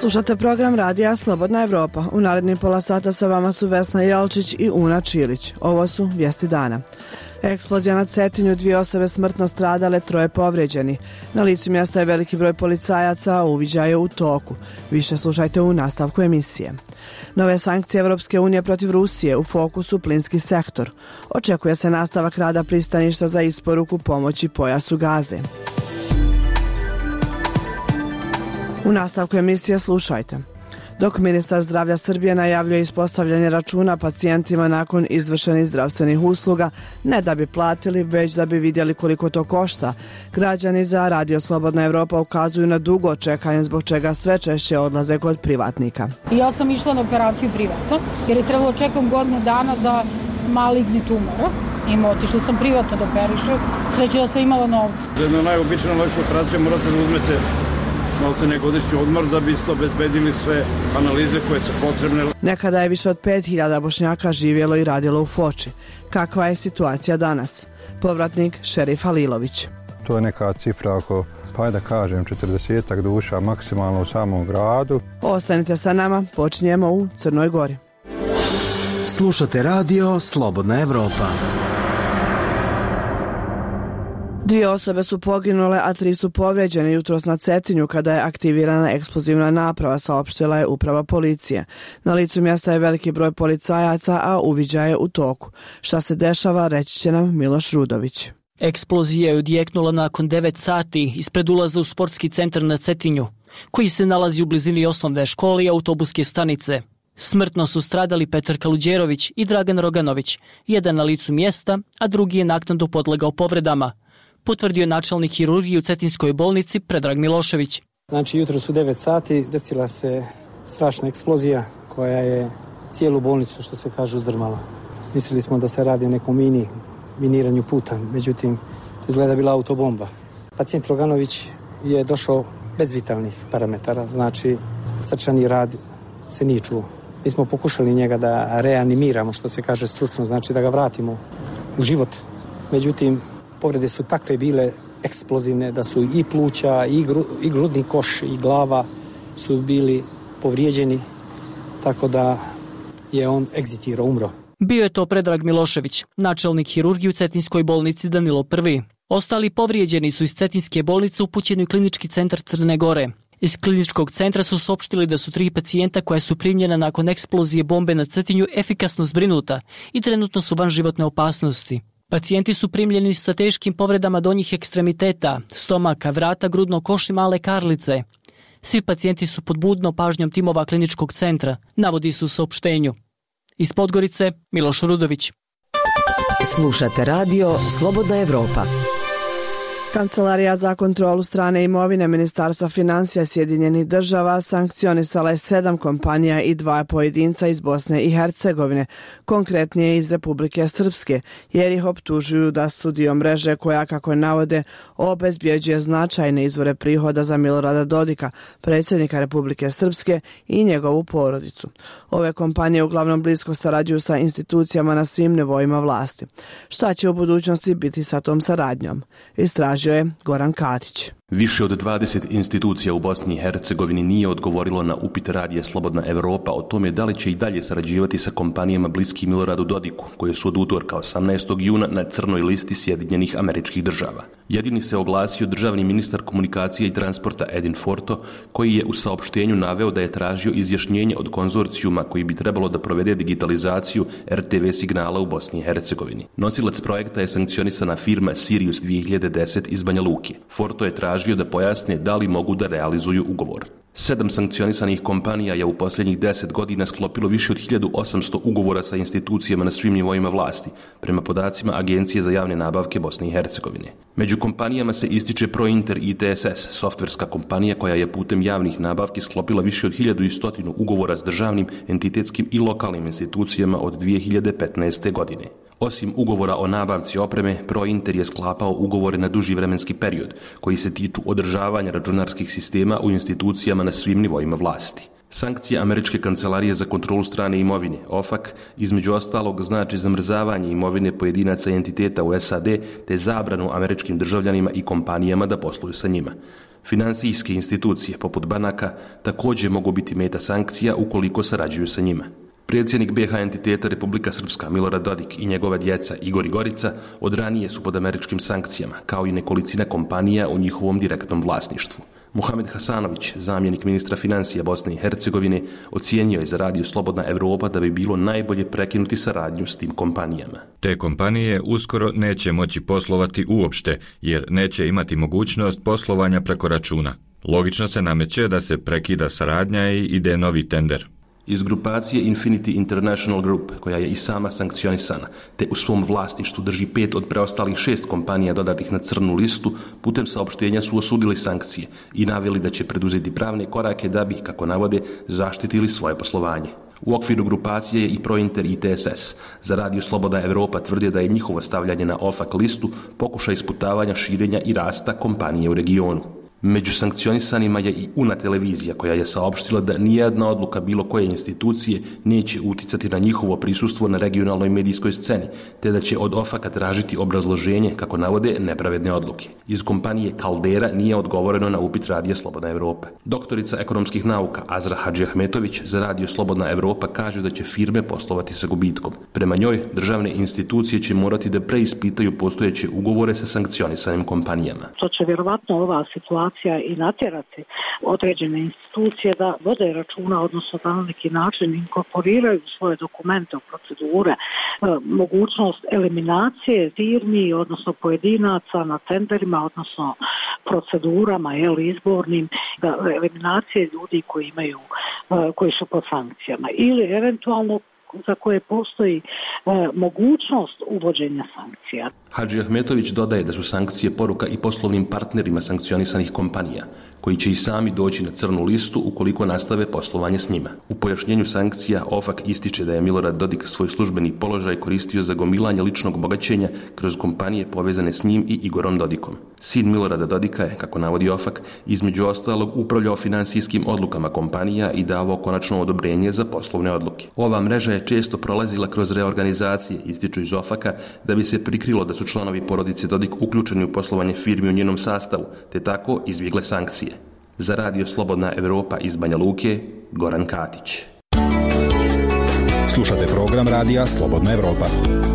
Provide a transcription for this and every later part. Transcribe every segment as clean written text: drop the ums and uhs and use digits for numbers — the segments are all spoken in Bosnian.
Slušate program radija Slobodna Evropa. U narednih pola sata sa vama su Vesna Jelčić i Una Čilić. Ovo su vijesti dana. Eksplozija na Cetinju, 2 osobe smrtno stradale, 3 povrijeđeni. Na licu mjesta je veliki broj policajaca, a uviđaj je u toku. Više slušajte u nastavku emisije. Nove sankcije Evropske unije protiv Rusije, u fokusu plinski sektor. Očekuje se nastavak rada pristaništa za isporuku pomoći pojasu Gaze. U nastavku emisije slušajte. Dok ministar zdravlja Srbije najavljuje ispostavljanje računa pacijentima nakon izvršenih zdravstvenih usluga, ne da bi platili, već da bi vidjeli koliko to košta, građani za Radio Slobodna Evropa ukazuju na dugo čekanje, zbog čega sve češće odlaze kod privatnika. Ja sam išla na operaciju privatno, jer je trebalo čekam godinu dana za maligni tumor. Otišla sam privatno da operišem, sreće da sam imala novca. Jedna najobična lakša operacija morate da uzmete maltene godišnji odmor da biste obezbedili sve analize koje su potrebne. Nekada je više od 5000 Bošnjaka živjelo i radilo u Foči. Kakva je situacija danas? Povratnik Šerif Halilović. To je neka cifra oko, pa da kažem, 40 duša maksimalno u samom gradu. Ostanite sa nama, počinjemo u Crnoj Gori. Slušate radio Slobodna Evropa. 2 osobe su poginule, a 3 su povrijeđene jutros na Cetinju kada je aktivirana eksplozivna naprava, saopštila je uprava policije. Na licu mjesta je veliki broj policajaca, a uviđaj je u toku. Šta se dešava, reći će nam Miloš Rudović. Eksplozija je odjeknula nakon 9 sati ispred ulaza u sportski centar na Cetinju, koji se nalazi u blizini osnovne škole i autobuske stanice. Smrtno su stradali Petar Kaluđerović i Dragan Roganović, jedan na licu mjesta, a drugi je naknadno podlegao povredama, potvrdio je načelnik hirurgije u Cetinskoj bolnici Predrag Milošević. Znači, jutro su 9 sati, desila se strašna eksplozija koja je cijelu bolnicu, što se kaže, uzdrmala. Mislili smo da se radi o nekom miniranju puta, međutim, izgleda bila autobomba. Pacijent Roganović je došao bez vitalnih parametara, znači srčani rad se nije čuo. Mi smo pokušali njega da reanimiramo, što se kaže stručno, znači da ga vratimo u život. Međutim, povrede su takve bile eksplozivne da su i pluća, i grudni koš, i glava su bili povrijeđeni, tako da je on egzitirao, umro. Bio je to Predrag Milošević, načelnik hirurgije u Cetinskoj bolnici Danilo I. Ostali povrijeđeni su iz Cetinske bolnice upućeni u klinički centar Crne Gore. Iz kliničkog centra su saopštili da su 3 pacijenta koja su primljena nakon eksplozije bombe na Cetinju efikasno zbrinuta i trenutno su van životne opasnosti. Pacijenti su primljeni sa teškim povredama donjih ekstremiteta, stomaka, vrata, grudnog koša i male karlice. Svi pacijenti su pod budnom pažnjom timova kliničkog centra, navodi se u saopštenju. Iz Podgorice, Miloš Rudović. Slušate radio Slobodna Evropa. Kancelarija za kontrolu strane imovine Ministarstva financija Sjedinjenih država sankcionisala je 7 kompanija i 2 pojedinca iz Bosne i Hercegovine, konkretnije iz Republike Srpske, jer ih optužuju da su dio mreže koja, kako navode, obezbjeđuje značajne izvore prihoda za Milorada Dodika, predsjednika Republike Srpske i njegovu porodicu. Ove kompanije uglavnom blisko sarađuju sa institucijama na svim nivoima vlasti. Šta će u budućnosti biti sa tom saradnjom? Istražio je Goran Katić. Više od 20 institucija u Bosni i Hercegovini nije odgovorilo na upit radija Slobodna Evropa o tome da li će i dalje sarađivati sa kompanijama bliskim Miloradu Dodiku, koje su od utorka 18. juna na crnoj listi Sjedinjenih Američkih Država. Jedini se oglasio državni ministar komunikacije i transporta Edin Forto, koji je u saopštenju naveo da je tražio izjašnjenje od konzorcijuma koji bi trebalo da provede digitalizaciju RTV signala u Bosni i Hercegovini. Nosilac projekta je sankcionisana firma Sirius 2010 iz Banja Luke. Forto je tražio da pojasne da li mogu da realizuju ugovor. 7 sankcionisanih kompanija je u posljednjih 10 godina sklopilo više od 1800 ugovora sa institucijama na svim nivoima vlasti, prema podacima Agencije za javne nabavke Bosne i Hercegovine. Među kompanijama se ističe Prointer ITSS, softverska kompanija koja je putem javnih nabavki sklopila više od 1100 ugovora s državnim, entitetskim i lokalnim institucijama od 2015. godine. Osim ugovora o nabavci opreme, Prointer je sklapao ugovore na duži vremenski period, koji se tiču održavanja računarskih sistema u institucijama na svim nivoima vlasti. Sankcije Američke kancelarije za kontrolu strane imovine, OFAC, između ostalog znači zamrzavanje imovine pojedinaca i entiteta u SAD te zabranu američkim državljanima i kompanijama da posluju sa njima. Finansijske institucije, poput banaka, također mogu biti meta sankcija ukoliko sarađuju sa njima. Predsjednik BiH entiteta Republika Srpska Milorad Dodik i njegova djeca Igor i Gorica od ranije su pod američkim sankcijama, kao i nekolicina kompanija u njihovom direktnom vlasništvu. Muhamed Hasanović, zamjenik ministra financija Bosne i Hercegovine, ocijenio je za Radio Slobodna Evropa da bi bilo najbolje prekinuti saradnju s tim kompanijama. Te kompanije uskoro neće moći poslovati uopšte, jer neće imati mogućnost poslovanja preko računa. Logično se nameće da se prekida saradnja i ide novi tender. Iz grupacije Infinity International Group, koja je i sama sankcionisana, te u svom vlasništvu drži 5 od preostalih 6 kompanija dodatih na crnu listu, putem saopštenja su osudili sankcije i naveli da će preduzeti pravne korake da bi, kako navode, zaštitili svoje poslovanje. U okviru grupacije je i Prointer i TSS. Za Radio Slobodna Evropa tvrde da je njihovo stavljanje na OFAC listu pokušaj isputavanja širenja i rasta kompanije u regionu. Među sankcionisanima je i UNA televizija, koja je saopštila da nijedna odluka bilo koje institucije neće uticati na njihovo prisustvo na regionalnoj medijskoj sceni, te da će od OFAC-a tražiti obrazloženje, kako navode, nepravedne odluke. Iz kompanije Caldera nije odgovoreno na upit Radija Slobodna Evropa. Doktorica ekonomskih nauka Azra Hadžiahmetović za Radio Slobodna Evropa kaže da će firme poslovati sa gubitkom. Prema njoj, državne institucije će morati da preispitaju postojeće ugovore sa sankcionisanim kompanijama. To će vjerovatno ova situacija i natjerati određene institucije da vode računa, odnosno da na neki način inkorporiraju svoje dokumente, procedure, mogućnost eliminacije firmi, odnosno pojedinaca na tenderima, odnosno procedurama izbornim, eliminacije ljudi koji su pod sankcijama ili eventualno za koje postoji mogućnost uvođenja sankcija. Hadžiahmetović dodaje da su sankcije poruka i poslovnim partnerima sankcionisanih kompanija, koji će i sami doći na crnu listu ukoliko nastave poslovanje s njima. U pojašnjenju sankcija OFAC ističe da je Milorad Dodik svoj službeni položaj koristio za gomilanje ličnog bogaćenja kroz kompanije povezane s njim i Igorom Dodikom. Sin Milorada Dodika je, kako navodi OFAC, između ostalog upravljao finansijskim odlukama kompanija i davao konačno odobrenje za poslovne odluke. Ova mreža je često prolazila kroz reorganizacije, ističu iz OFAC-a, da bi se prikrilo da su članovi porodice Dodik uključeni u poslovanje firmi u njenom sastavu, te tako izbjegle sankcije. Za Radio Slobodna Evropa iz Banja Luke, Goran Katić. Slušate program Radija Slobodna Evropa.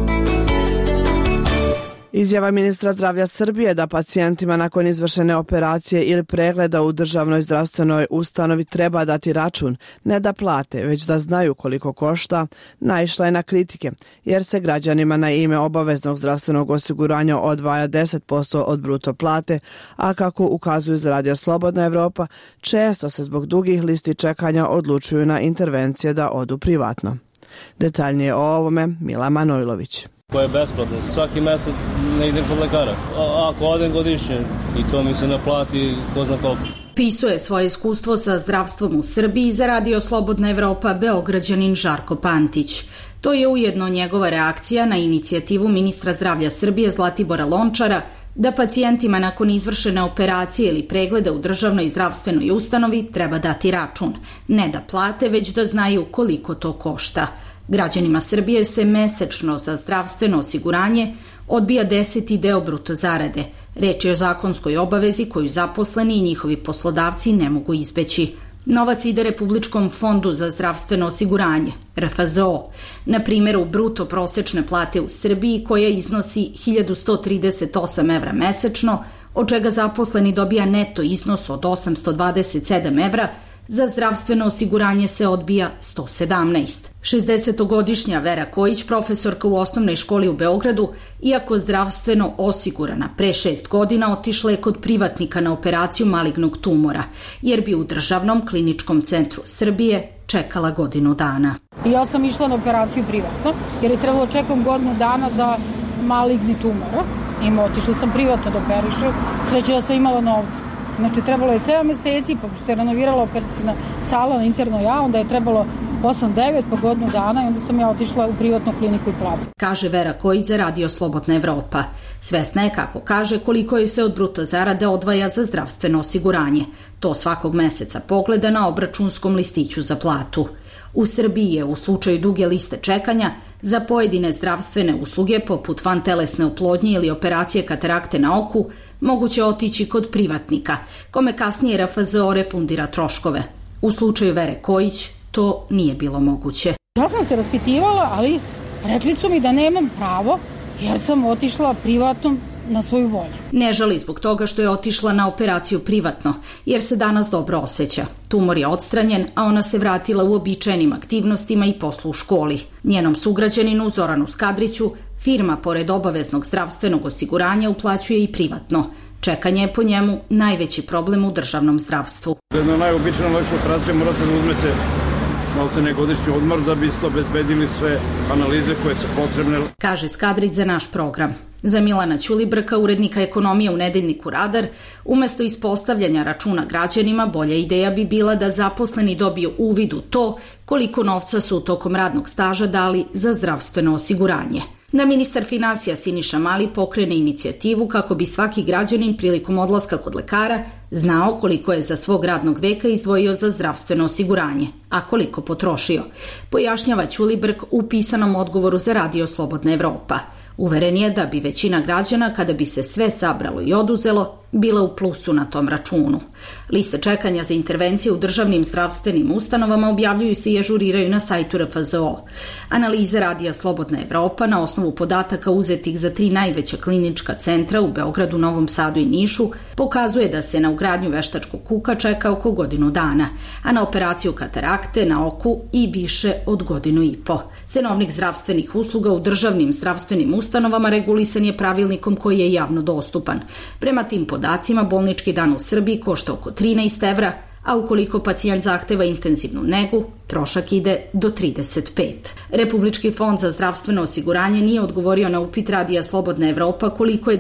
Izjava ministra zdravlja Srbije da pacijentima nakon izvršene operacije ili pregleda u državnoj zdravstvenoj ustanovi treba dati račun, ne da plate, već da znaju koliko košta, naišla je na kritike, jer se građanima na ime obaveznog zdravstvenog osiguranja odvaja 10% od bruto plate, a kako ukazuju za Radio Slobodna Evropa, često se zbog dugih listi čekanja odlučuju na intervencije da odu privatno. Detaljnije o ovome Mila Manojlović. Koje je besplatno. Svaki mjesec ne idem kod lekara. Ako odem godišnje i to mi se naplati ko zna koliko. Pisuje svoje iskustvo sa zdravstvom u Srbiji za Radio Slobodna Evropa Beograđanin Žarko Pantić. To je ujedno njegova reakcija na inicijativu ministra zdravlja Srbije Zlatibora Lončara da pacijentima nakon izvršene operacije ili pregleda u državnoj zdravstvenoj ustanovi treba dati račun. Ne da plate, već da znaju koliko to košta. Građanima Srbije se mesečno za zdravstveno osiguranje odbija 10. deo bruto zarade. Reč je o zakonskoj obavezi koju zaposleni i njihovi poslodavci ne mogu izbeći. Novac ide Republičkom fondu za zdravstveno osiguranje, RFZO, na primjeru bruto prosečne plate u Srbiji koja iznosi 1138 evra mesečno, od čega zaposleni dobija neto iznos od 827 evra, za zdravstveno osiguranje se odbija 117. 60-godišnja Vera Kojić, profesorka u osnovnoj školi u Beogradu, iako zdravstveno osigurana pre 6 godina, otišla je kod privatnika na operaciju malignog tumora, jer bi u državnom kliničkom centru Srbije čekala godinu dana. Ja sam išla na operaciju privatno, jer je trebalo čekam godinu dana za maligni tumor. Otišla sam privatno da operišem, sreće da sam imala novca. Znači, trebalo je 7 meseci, pa se renovirala operacijna sala na internoj A, onda je trebalo 8-9, pa godinu dana i onda sam ja otišla u privatnu kliniku i platu. Kaže Vera Kojić za Radio Slobodna Evropa. Svesna je, kako kaže, koliko joj se od bruto zarade odvaja za zdravstveno osiguranje. To svakog meseca pogleda na obračunskom listiću za platu. U Srbiji je u slučaju duge liste čekanja za pojedine zdravstvene usluge poput vantelesne oplodnje ili operacije katarakte na oku moguće otići kod privatnika, kome kasnije RFZO refundira troškove. U slučaju Vere Kojić to nije bilo moguće. Ja sam se raspitivala, ali rekli su mi da nemam pravo jer sam otišla privatno na svoju volju. Ne žali zbog toga što je otišla na operaciju privatno, jer se danas dobro osjeća. Tumor je odstranjen, a ona se vratila u običajnim aktivnostima i poslu u školi. Njenom sugrađaninu Zoranu Skadriću firma pored obaveznog zdravstvenog osiguranja uplaćuje i privatno. Čekanje je po njemu najveći problem u državnom zdravstvu. Jedna najobična lakša operacija morate da uzmete maltene godišnji odmor da biste obezbedili sve analize koje su potrebne. Kaže Skadrić za naš program. Za Milana Ćulibrka, urednika ekonomije u nedeljniku Radar, umesto ispostavljanja računa građanima, bolja ideja bi bila da zaposleni dobiju uvid u to koliko novca su tokom radnog staža dali za zdravstveno osiguranje. Da ministar finansija Siniša Mali pokrene inicijativu kako bi svaki građanin prilikom odlaska kod lekara znao koliko je za svog radnog veka izdvojio za zdravstveno osiguranje, a koliko potrošio, pojašnjava Ćulibrk u pisanom odgovoru za Radio Slobodna Evropa. Uveren je da bi većina građana, kada bi se sve sabralo i oduzelo, bila u plusu na tom računu. Liste čekanja za intervencije u državnim zdravstvenim ustanovama objavljuju se i ažuriraju na sajtu RFZO. Analize Radija Slobodna Evropa na osnovu podataka uzetih za 3 najveća klinička centra u Beogradu, Novom Sadu i Nišu pokazuje da se na ugradnju veštačkog kuka čeka oko godinu dana, a na operaciju katarakte na oku i više od godinu i po. Cenovnik zdravstvenih usluga u državnim zdravstvenim ustanovama regulisan je pravilnikom koji je javno dostupan. Prema tim podacima, bolnički dan u Srbiji košta oko 13 evra, a ukoliko pacijent zahteva intenzivnu negu, trošak ide do 35. Republički fond za zdravstveno osiguranje nije odgovorio na upit Radija Slobodna Evropa koliko je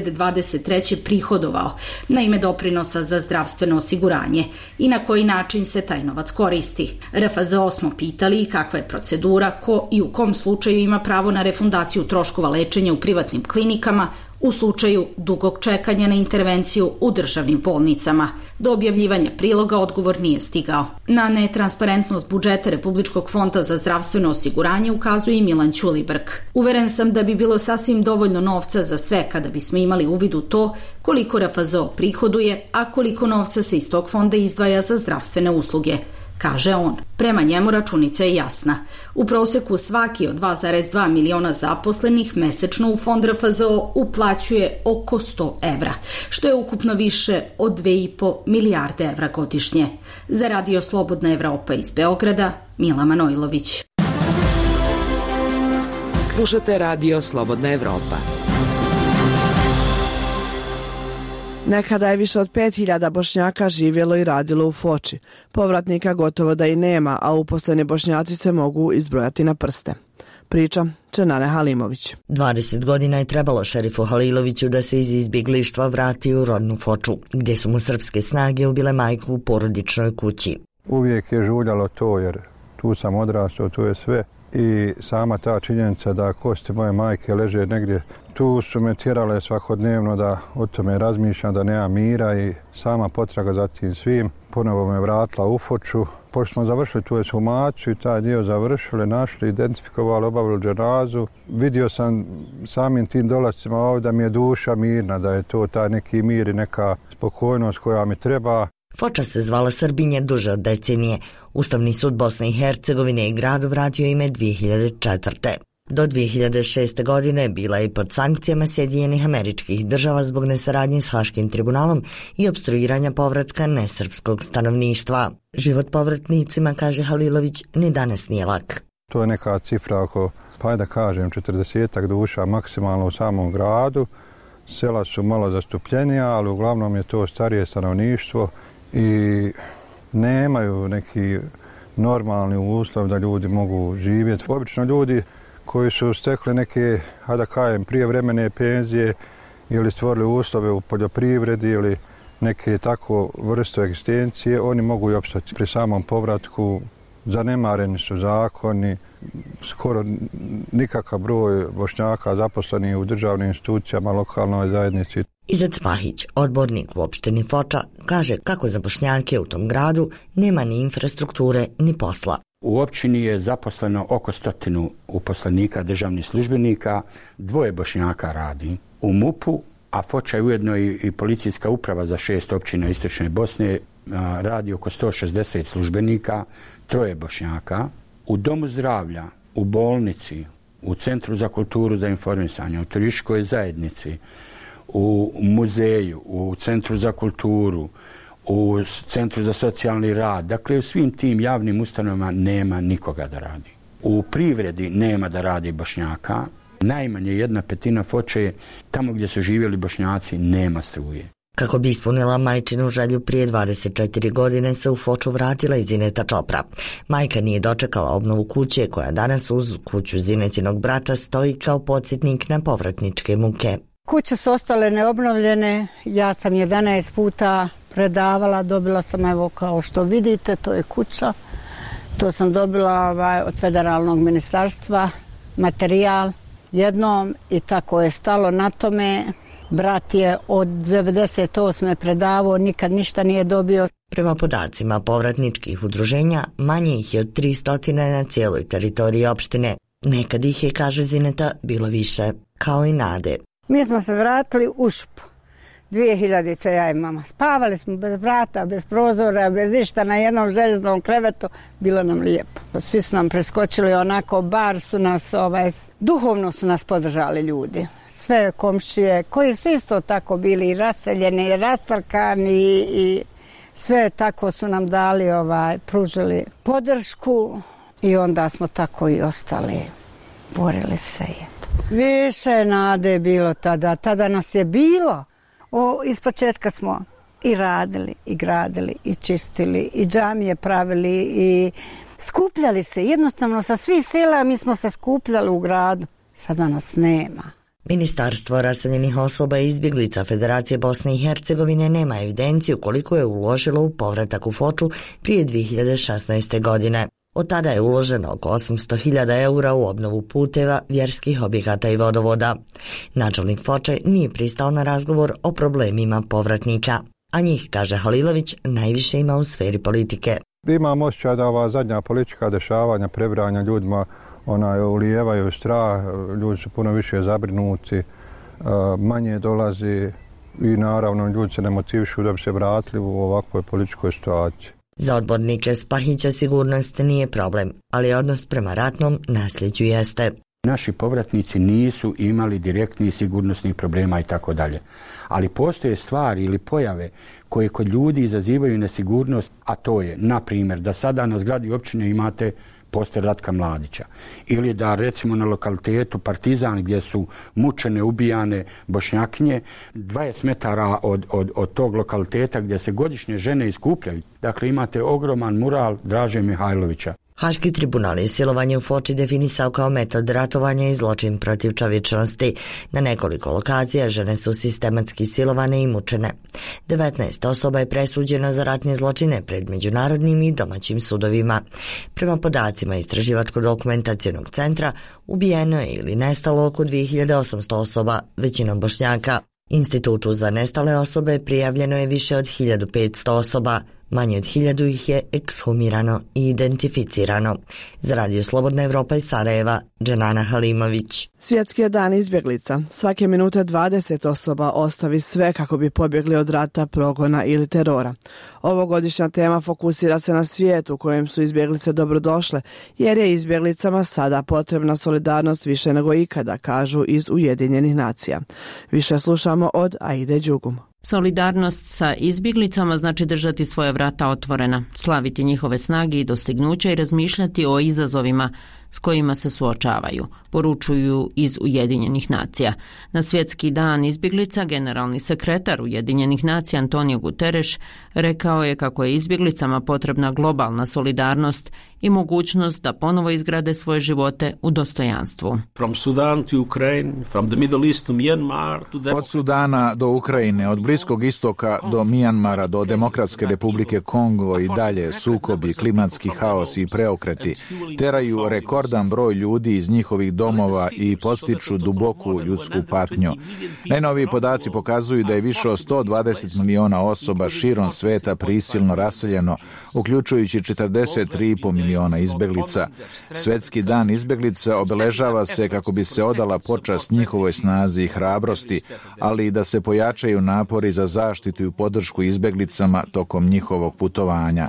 2023. prihodovao na ime doprinosa za zdravstveno osiguranje i na koji način se taj novac koristi. RFZO smo pitali i kakva je procedura, ko i u kom slučaju ima pravo na refundaciju troškova lečenja u privatnim klinikama u slučaju dugog čekanja na intervenciju u državnim bolnicama. Do objavljivanja priloga odgovor nije stigao. Na netransparentnost budžeta Republičkog fonda za zdravstveno osiguranje ukazuje i Milan Ćulibrk. Uveren sam da bi bilo sasvim dovoljno novca za sve kada bismo imali uvid u to koliko RFZO prihoduje, a koliko novca se iz tog fonda izdvaja za zdravstvene usluge, kaže on. Prema njemu računica je jasna. U proseku svaki od 2,2 miliona zaposlenih mesečno u fond RFZO uplaćuje oko 100 evra, što je ukupno više od 2,5 milijarde evra godišnje. Za Radio Slobodna Evropa iz Beograda, Mila Manojlović. Slušate Radio Slobodna Evropa. Nekada je više od 5000 Bošnjaka živjelo i radilo u Foči. Povratnika gotovo da i nema, a uposleni Bošnjaci se mogu izbrojati na prste. Priča Čenane Halimović. 20 godina je trebalo šerifu Haliloviću da se iz izbjeglištva vrati u rodnu Foču, gdje su mu srpske snage ubile majku u porodičnoj kući. Uvijek je žuljalo to, jer tu sam odrastao, tu je sve. I sama ta činjenica da kosti moje majke leže negdje, tu su me tjerale svakodnevno da o tome razmišljam, da nema mira i sama potraga za tim svim. Ponovo me vratila u Foču. Pošto smo završili tu ekshumaciju i taj dio završili, našli, identifikovali, obavili dženazu. Vidio sam samim tim dolascima ovdje da mi je duša mirna, da je to taj neki mir i neka spokojnost koja mi treba. Foča se zvala Srbinje duže od decenije. Ustavni sud Bosne i Hercegovine i gradu vratio ime 2004. Do 2006. godine bila je pod sankcijama Sjedinjenih Američkih Država zbog nesaradnje s Haškim tribunalom i opstruiranja povratka nesrpskog stanovništva. Život povratnicima, kaže Halilović, ni danas nije lak. To je neka cifra oko, pa da kažem, 40 duša maksimalno u samom gradu. Sela su malo zastupljenija, ali uglavnom je to starije stanovništvo i nemaju neki normalni uslov da ljudi mogu živjeti. Obično ljudi koji su stekli neke, da kažem, prijevremene penzije ili stvorili uslove u poljoprivredi ili neke tako vrste egzistencije, oni mogu i opstati pri samom povratku. Zanemareni su zakoni, skoro nikakav broj Bošnjaka zaposlenih u državnim institucijama, lokalnoj zajednici. Izet Spahić, odbornik u opštini Foča, kaže kako za Bošnjake u tom gradu nema ni infrastrukture ni posla. U općini je zaposleno oko 100 uposlenika državnih službenika, 2 Bošnjaka radi u MUP-u, a Foča je ujedno i policijska uprava za 6 općina Istočne Bosne, radi oko 160 službenika, 3 Bošnjaka. U domu zdravlja, u bolnici, u Centru za kulturu za informisanje, u turističkoj zajednici, u muzeju, u Centru za kulturu, u Centru za socijalni rad. Dakle, u svim tim javnim ustanovama nema nikoga da radi. U privredi nema da radi Bošnjaka. Najmanje 1/5 Foče, tamo gdje su živjeli Bošnjaci, nema struje. Kako bi ispunila majčinu želju, prije 24 godine se u Foču vratila i Zineta Čopra. Majka nije dočekala obnovu kuće koja danas uz kuću Zinetinog brata stoji kao podsjetnik na povratničke muke. Kuće su ostale neobnovljene, ja sam 11 puta predavala, dobila sam, evo kao što vidite, to je kuća. To sam dobila od federalnog ministarstva, materijal jednom i tako je stalo na tome. Brat je od 98. predavao, nikad ništa nije dobio. Prema podacima povratničkih udruženja, manje ih je od 300 na cijeloj teritoriji opštine. Nekad ih je, kaže Zineta, bilo više, kao i nade. Mi smo se vratili u Šup. 2000 ja i mama. Spavali smo bez vrata, bez prozora, bez išta, na jednom željeznom krevetu. Bilo nam lijepo. Svi su nam preskočili onako, bar su nas, duhovno su nas podržali ljudi. Sve komšije koji su isto tako bili i raseljeni i rastarkani i sve tako su nam dali, pružili podršku i onda smo tako i ostali. Borili se je. Više nade je bilo tada. Tada nas je bilo. Ispočetka smo i radili, i gradili, i čistili, i džamije pravili, i skupljali se. Jednostavno sa svih sela mi smo se skupljali u gradu. Sada nas nema. Ministarstvo raseljenih osoba i izbjeglica Federacije Bosne i Hercegovine nema evidenciju koliko je uložilo u povratak u Foču prije 2016. godine. Od tada je uloženo oko 800.000 eura u obnovu puteva, vjerskih objekata i vodovoda. Načelnik Foče nije pristao na razgovor o problemima povratnika, a njih, kaže Halilović, najviše ima u sferi politike. Imam osjećaj da ova zadnja politička dešavanja, prebranja ljudima, ulijevaju strah, ljudi su puno više zabrinuti, manje dolazi i naravno ljudi se ne motivišu da bi se vratili u ovakvoj političkoj situaciji. Za odbornike Spahića sigurnost nije problem, ali odnos prema ratnom nasljeđu jeste. Naši povratnici nisu imali direktnih sigurnosnih problema i tako dalje. Ali postoje stvari ili pojave koje kod ljudi izazivaju nesigurnost, a to je, na primjer, da sada na zgradi općine imate poster Ratka Mladića. Ili da recimo na lokalitetu Partizan gdje su mučene, ubijane Bošnjakinje, 20 metara od tog lokaliteta gdje se godišnje žene iskupljaju. Dakle, imate ogroman mural Draže Mihajlovića. Haški tribunal je silovanje u Foči definisao kao metod ratovanja i zločin protiv čovječnosti. Na nekoliko lokacija žene su sistematski silovane i mučene. 19 osoba je presuđeno za ratne zločine pred međunarodnim i domaćim sudovima. Prema podacima Istraživačko-dokumentacionog centra, ubijeno je ili nestalo oko 2800 osoba, većinom Bošnjaka. Institutu za nestale osobe prijavljeno je više od 1500 osoba. Manje od 1000 ih je ekshumirano i identificirano. Za Radio Slobodna Evropa iz Sarajeva, Dženana Halimović. Svjetski je dan izbjeglica. Svake minute 20 osoba ostavi sve kako bi pobjegli od rata, progona ili terora. Ovogodišnja tema fokusira se na svijet u kojem su izbjeglice dobrodošle, jer je izbjeglicama sada potrebna solidarnost više nego ikada, kažu iz Ujedinjenih nacija. Više slušamo od Aide Đugum. Solidarnost sa izbjeglicama znači držati svoja vrata otvorena, slaviti njihove snage i dostignuća i razmišljati o izazovima s kojima se suočavaju, poručuju iz Ujedinjenih nacija. Na Svjetski dan izbjeglica generalni sekretar Ujedinjenih nacija Antonio Guterres rekao je kako je izbjeglicama potrebna globalna solidarnost i mogućnost da ponovo izgrade svoje živote u dostojanstvu. Od Sudana do Ukrajine, od Bliskog istoka do Mijanmara, do Demokratske republike Kongo i dalje sukobi, klimatski haos i preokreti teraju rekordan broj ljudi iz njihovih domova i postiču duboku ljudsku patnju. Najnoviji podaci pokazuju da je više od 120 miliona osoba širom sveta prisilno raseljeno, uključujući 43,5 miliona izbjeglica. Svjetski dan izbjeglica obeležava se kako bi se odala počast njihovoj snazi i hrabrosti, ali i da se pojačaju napori za zaštitu i podršku izbjeglicama tokom njihovog putovanja.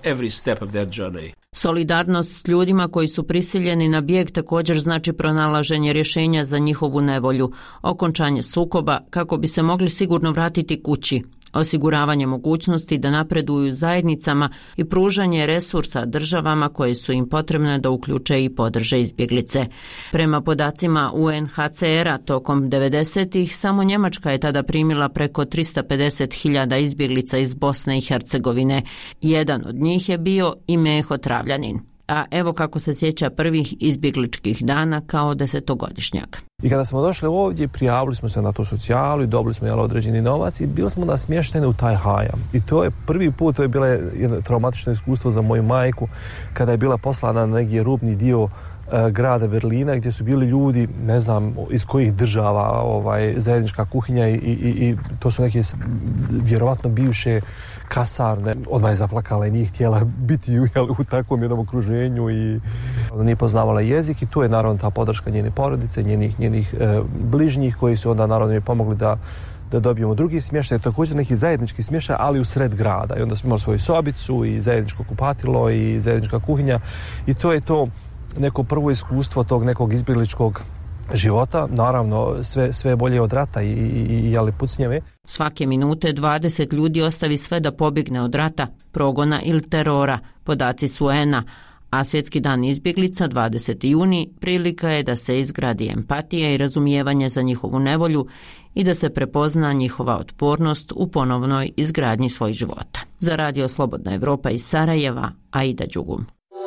Solidarnost s ljudima koji su prisiljeni na bijeg također znači pronalaženje rješenja za njihovu nevolju, okončanje sukoba kako bi se mogli sigurno vratiti kući, osiguravanje mogućnosti da napreduju zajednicama i pružanje resursa državama koje su im potrebne da uključe i podrže izbjeglice. Prema podacima UNHCR-a tokom 90-ih samo Njemačka je tada primila preko 350.000 izbjeglica iz Bosne i Hercegovine. Jedan od njih je bio i Meho Travljanin. A evo kako se sjeća prvih izbjegličkih dana kao 10-godišnjak. I kada smo došli ovdje, prijavili smo se na tu socijalu i dobili smo određeni novac i bili smo smješteni u taj hajam. I to je prvi put, to je bilo jedno traumatično iskustvo za moju majku, kada je bila poslana na neki rubni dio grada Berlina, gdje su bili ljudi, ne znam iz kojih država, zajednička kuhinja i to su neke vjerovatno bivše kasarne. Odmah je zaplakala i nije htjela biti u takvom jednom okruženju i nije poznavala jezik i tu je naravno ta podrška njene porodice, njenih bližnjih koji su onda naravno mi pomogli da dobijemo drugi smještaj, također neki zajednički smještaj, ali u sred grada. I onda smo imali svoju sobicu i zajedničko kupatilo i zajednička kuhinja i to je to neko prvo iskustvo tog nekog izbjegličkog života, naravno sve bolje od rata i pucnjeve. Svake minute 20 ljudi ostavi sve da pobjegne od rata, progona ili terora, podaci su UN-a, a Svjetski dan izbjeglica 20. juni prilika je da se izgradi empatija i razumijevanje za njihovu nevolju i da se prepozna njihova otpornost u ponovnoj izgradnji svojih života. Za Radio Slobodna Evropa iz Sarajeva, Aida Đugum.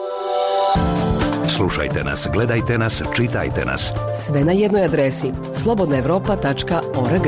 Slušajte nas, gledajte nas, čitajte nas. Sve na jednoj adresi slobodnaevropa.org.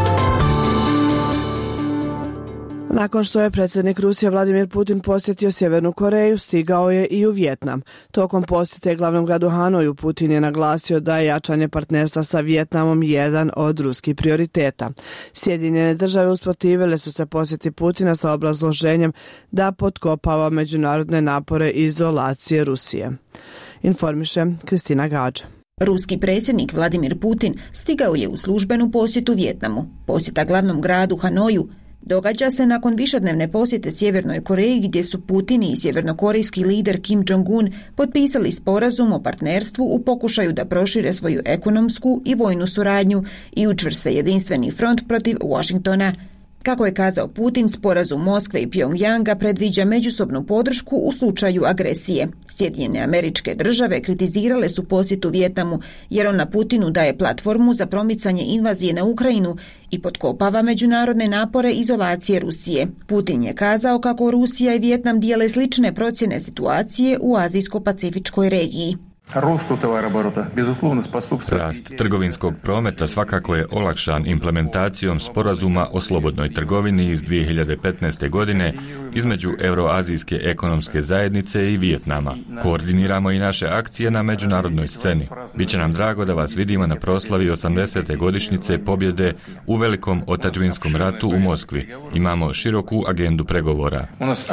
Nakon što je predsjednik Rusije Vladimir Putin posjetio Sjevernu Koreju, stigao je i u Vijetnam. Tokom posjete glavnom gradu Hanoju Putin je naglasio da je jačanje partnerstva sa Vijetnamom jedan od ruskih prioriteta. Sjedinjene države usprotivile su se posjeti Putina sa obrazloženjem da potkopava međunarodne napore izolacije Rusije. Informiše Kristina Gađa. Ruski predsjednik Vladimir Putin stigao je u službenu posjetu Vijetnamu. Posjeta glavnom gradu Hanoju događa se nakon višednevne posjete Sjevernoj Koreji gdje su Putin i sjevernokorejski lider Kim Jong-un potpisali sporazum o partnerstvu u pokušaju da prošire svoju ekonomsku i vojnu suradnju i učvrste jedinstveni front protiv Washingtona. Kako je kazao Putin, sporazum Moskve i Pjongjanga predviđa međusobnu podršku u slučaju agresije. Sjedinjene Američke Države kritizirale su posjetu Vijetnamu jer ona Putinu daje platformu za promicanje invazije na Ukrajinu i potkopava međunarodne napore izolacije Rusije. Putin je kazao kako Rusija i Vijetnam dijele slične procjene situacije u azijsko-pacifičkoj regiji. Rast trgovinskog prometa svakako je olakšan implementacijom sporazuma o slobodnoj trgovini iz 2015. godine između Euroazijske ekonomske zajednice i Vijetnama. Koordiniramo i naše akcije na međunarodnoj sceni. Biće nam drago da vas vidimo na proslavi 80. godišnjice pobjede u Velikom otadžbinskom ratu u Moskvi. Imamo široku agendu pregovora.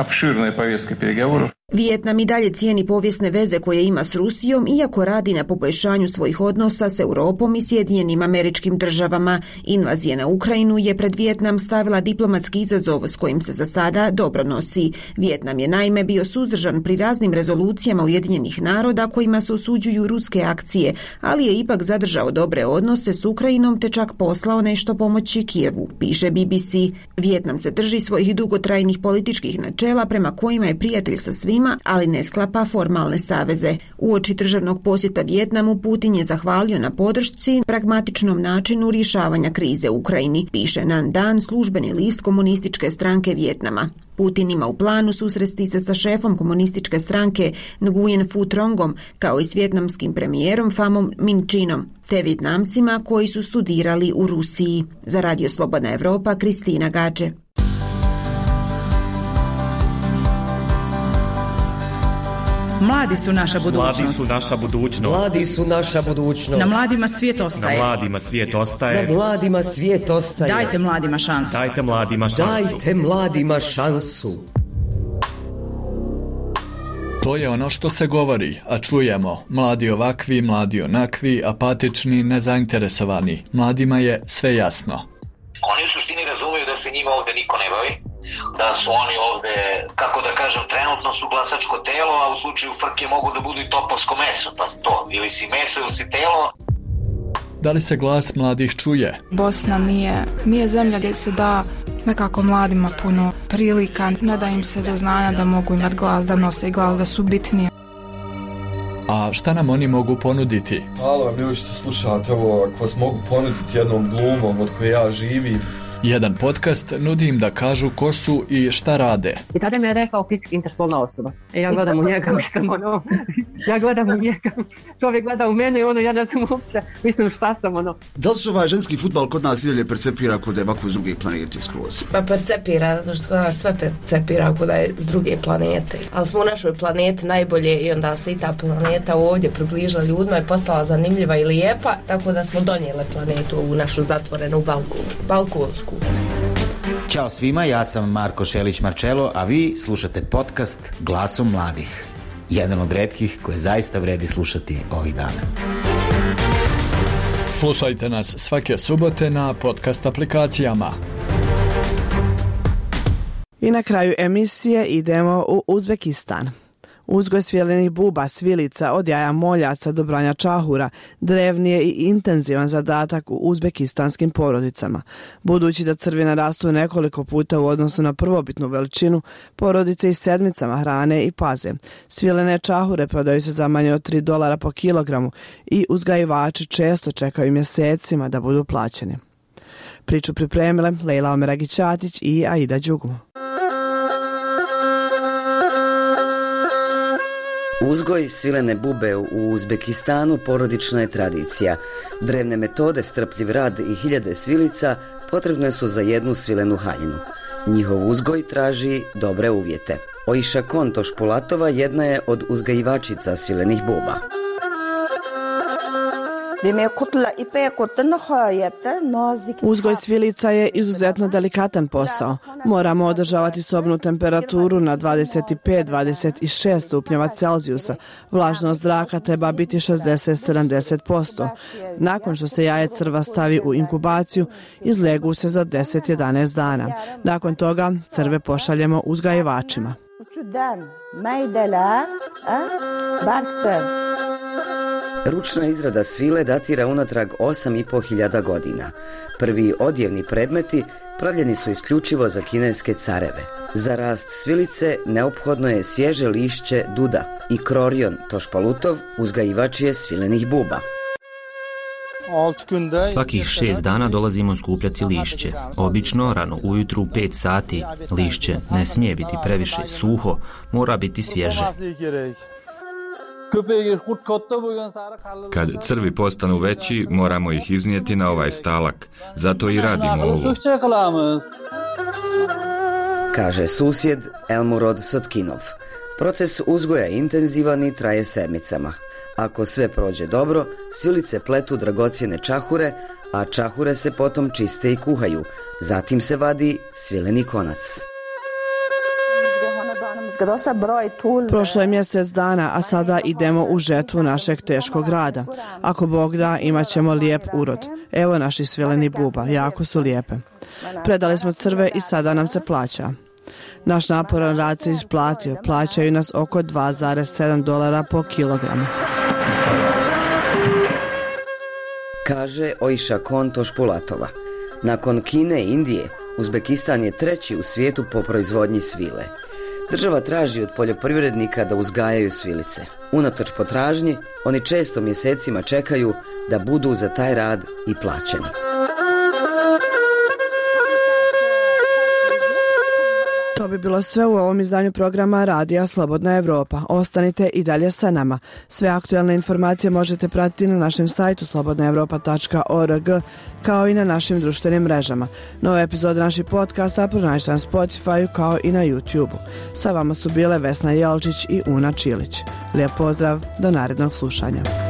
Vijetnam i dalje cijeni povijesne veze koje ima s Rusijom, iako radi na poboljšanju svojih odnosa s Europom i Sjedinjenim Američkim Državama. Invazija na Ukrajinu je pred Vijetnam stavila diplomatski izazov s kojim se za sada dobro nosi. Vijetnam je naime bio suzdržan pri raznim rezolucijama Ujedinjenih naroda kojima se osuđuju ruske akcije, ali je ipak zadržao dobre odnose s Ukrajinom te čak poslao nešto pomoći Kijevu, piše BBC. Vijetnam se drži svojih dugotrajnih političkih načela prema kojima je prijatelj sa svima ima, ali ne sklapa formalne saveze. Uoči državnog posjeta Vijetnamu Putin je zahvalio na podršci pragmatičnom načinu rješavanja krize u Ukrajini, piše Nan Dan, službeni list komunističke stranke Vijetnama. Putin ima u planu susresti se sa šefom komunističke stranke Nguyen Phu Trongom, kao i s vijetnamskim premijerom Phamom Minh Chinom, te Vijetnamcima koji su studirali u Rusiji. Za Radio Slobodna Evropa, Kristina Gađe. Mladi su naša budućnost. Mladi su naša budućnost. Mladi su naša budućnost. Na mladima svijet ostaje. Na mladima svijet ostaje. Na mladima svijet ostaje. Dajte mladima šansu. Dajte mladima šansu. Dajte mladima šansu. To je ono što se govori, a čujemo. Mladi ovakvi, mladi onakvi, apatični, nezainteresovani. Mladima je sve jasno. Oni u suštini razumiju da se njima ovde niko ne bavi, da su oni ovde, kako da kažem, trenutno su glasačko telo, a u slučaju frke mogu da budu i topovsko meso, pa to, ili si meso ili si telo. Da li se glas mladih čuje? Bosna nije zemlja gdje se da nekako mladima puno prilika, ne da im se do znanja da mogu imati glas, da nose glas, da su bitnije. A šta nam oni mogu ponuditi? Hvala vam ljudi što slušate ovo, ako vas mogu ponuditi jednom glumom od koje ja živim. Jedan podcast nudi im da kažu ko su i šta rade. I tada mi je rekao fizički interspolna osoba. Ja gledam u njega, ja gledam u njega, čovjek gleda u mene i ja ne znam uopće, mislim šta sam Da li se ovaj ženski fudbal kod nas idalje percepira kod da je ovako iz druge planete skroz? Pa percepira, zato što kod nas sve percepira kod da je iz druge planete. Ali smo u našoj planeti najbolje i onda se i ta planeta ovdje približila ljudima i postala zanimljiva i lijepa, tako da smo donijeli planetu u našu zatvorenu balkonsku. Ćao svima, ja sam Marko Šelić-Marčelo, a vi slušate podcast Glasom mladih. Jedan od retkih koje zaista vredi slušati ovih dana. Slušajte nas svake subote na podcast aplikacijama. I na kraju emisije idemo u Uzbekistan. Uzgoj svilenih buba, svilica, od jaja moljaca do branja čahura, drevni je i intenzivan zadatak u uzbekistanskim porodicama. Budući da crvina rastu nekoliko puta u odnosu na prvobitnu veličinu, porodice i sedmicama hrane i paze. Svilene čahure prodaju se za manje od $3 po kilogramu i uzgajivači često čekaju mjesecima da budu plaćeni. Priču pripremile Lejla Omeragić-Ćatić i Aida Đugumo. Uzgoj svilene bube u Uzbekistanu porodična je tradicija. Drevne metode, strpljiv rad i hiljade svilica potrebne su za jednu svilenu haljinu. Njihov uzgoj traži dobre uvjete. Oiša Kontoš Pulatova jedna je od uzgajivačica svilenih buba. Uzgoj svilica je izuzetno delikatan posao. Moramo održavati sobnu temperaturu na 25-26 stupnjeva Celzijusa. Vlažnost zraka treba biti 60-70%. Nakon što se jaje crva stavi u inkubaciju, izlegu se za 10-11 dana. Nakon toga crve pošaljemo uzgajivačima. Ručna izrada svile datira unatrag 8.500 godina. Prvi odjevni predmeti pravljeni su isključivo za kineske careve. Za rast svilice neophodno je svježe lišće duda i Krorion Tošpalutov uzgajivač je svilenih buba. Svakih 6 dana dolazimo skupljati lišće. Obično rano ujutru u 5 sati. Lišće ne smije biti previše suho, mora biti svježe. Kad crvi postanu veći, moramo ih iznijeti na ovaj stalak. Zato i radimo ovo. Kaže susjed Elmurod Sotkinov. Proces uzgoja je intenzivan i traje sedmicama. Ako sve prođe dobro, svilice pletu dragocjene čahure, a čahure se potom čiste i kuhaju. Zatim se vadi svileni konac. Prošlo je mjesec dana, a sada idemo u žetvu našeg teškog rada. Ako Bog da, imat ćemo lijep urod. Evo naši svileni buba, jako su lijepe. Predali smo crve i sada nam se plaća. Naš naporan rad se isplatio, plaćaju nas oko $2,7 po kilogramu. Kaže Oiša Kontoš Pulatova. Nakon Kine i Indije, Uzbekistan je treći u svijetu po proizvodnji svile. Država traži od poljoprivrednika da uzgajaju svilice. Unatoč potražnji, oni često mjesecima čekaju da budu za taj rad i plaćeni. To bi bilo sve u ovom izdanju programa Radija Slobodna Evropa. Ostanite i dalje sa nama. Sve aktualne informacije možete pratiti na našem sajtu slobodnaevropa.org kao i na našim društvenim mrežama. Nove epizode naših podcasta pronađite na Spotify kao i na YouTube. Sa vama su bile Vesna Jelčić i Una Čilić. Lijep pozdrav, do narednog slušanja.